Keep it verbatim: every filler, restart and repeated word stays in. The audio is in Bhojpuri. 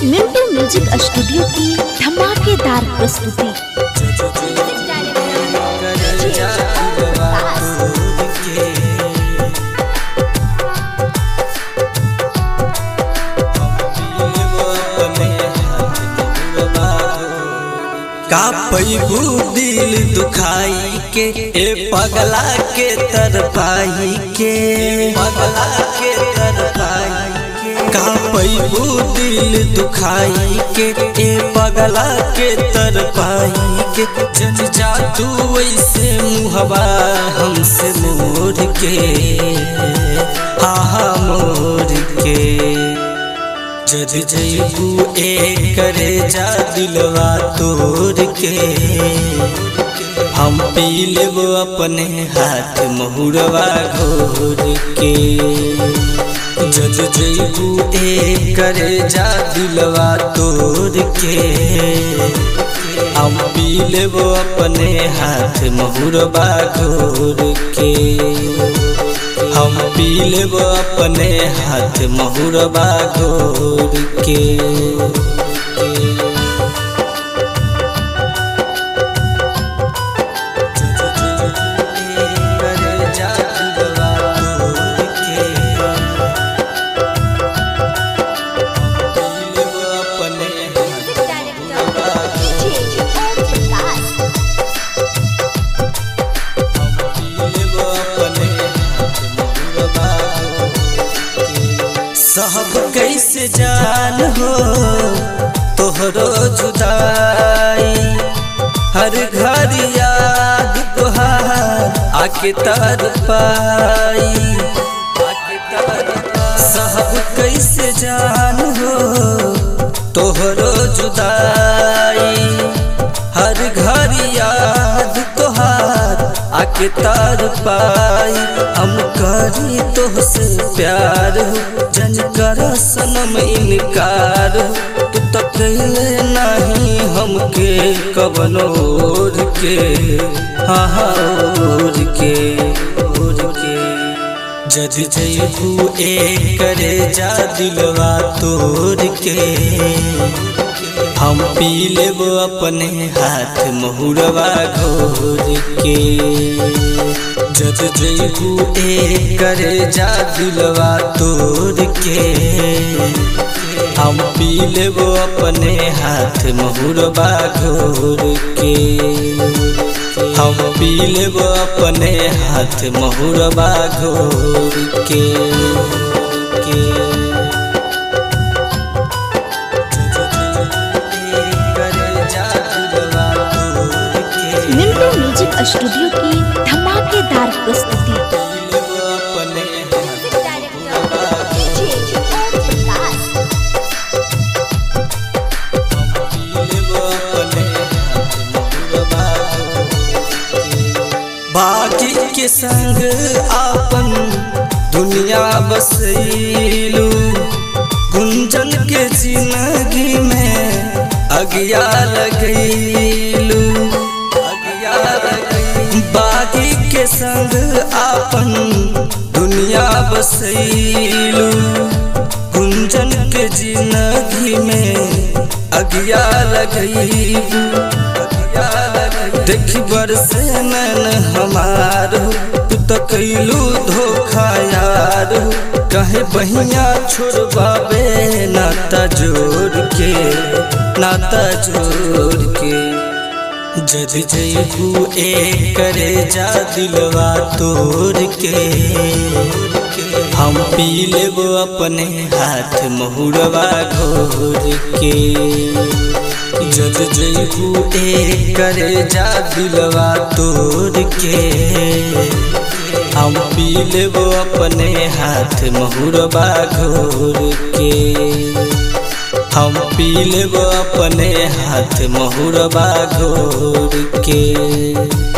मिंटू म्यूजिक स्टूडियो की धमाकेदार प्रस्तुति। का पैबू दिल दुखाई के ए पगला के तरपाई के पगला के तरपाई के का पैबू दिल दुखाई के ए पगला के तरपाई के जन जा तू वैसे मुहबा हमसे मोड़ के हा हा मोड़ के जद जैबू ए करे जा दिलवा तोड़ के हम पी लेबो अपने हाथ महुरवा घोर के। जद जैबू ए करे जा दिलवा तोड़ के हम पी लेबो अपने हाथ महुरवा घोर के। हम पी लेबो अपने हाथ महुरवा घोर के। सब कैसे जान हो तोहरो जुदाई, हर घर याद तोहार आके तर पाई। सब कैसे जान हो तोहरो जुदाई, हर घर याद तोहार आके तर पाई। हम करी तोहसे प्यार हो जन कर सनम इनकार, तू तो कहले नहीं हमके कबनो ओढ़ के हाँ हाँ ओढ़ के ओढ़ के। जद जैबू ए करे जा दिलवा तोड़ के हम पी लेबो अपने हाथ महुरवा घोर के। जद जैबू ए करे जा दिलवा तोड़ के हम पी लेबो अपने हाथ महुरवा घोर के। हम पी लेबो अपने हाथ महुरवा घोर के, के। मिंटू म्यूजिक स्टूडियो की धमाकेदार प्रस्तुति। बाकी के संग आपन दुनिया बसैलू, गुंजन के जिंदगी में अगिया लगैलू अगिया लगैलू। बाकी के संग आपन दुनिया बसैलू, गुंजन के जिंदगी में अगिया लगैलू अगिया लगैलू। देखी बरसे नैन हमार तू तो कैलू धोखा यार, कहे बहिया छोड़बाबे नाता जोड़ के नाता जोड़ के। जद जैबू ए करे जा दिलवा तोड़ के हम पी लेबो अपने हाथ महुरवा घोर के। जद जैबू ए करे जा दिलवा तोड़ के हम पी लेबो अपने हाथ महुरवा घोर के। हम पी लेबो अपने हाथ महुरवा घोर के।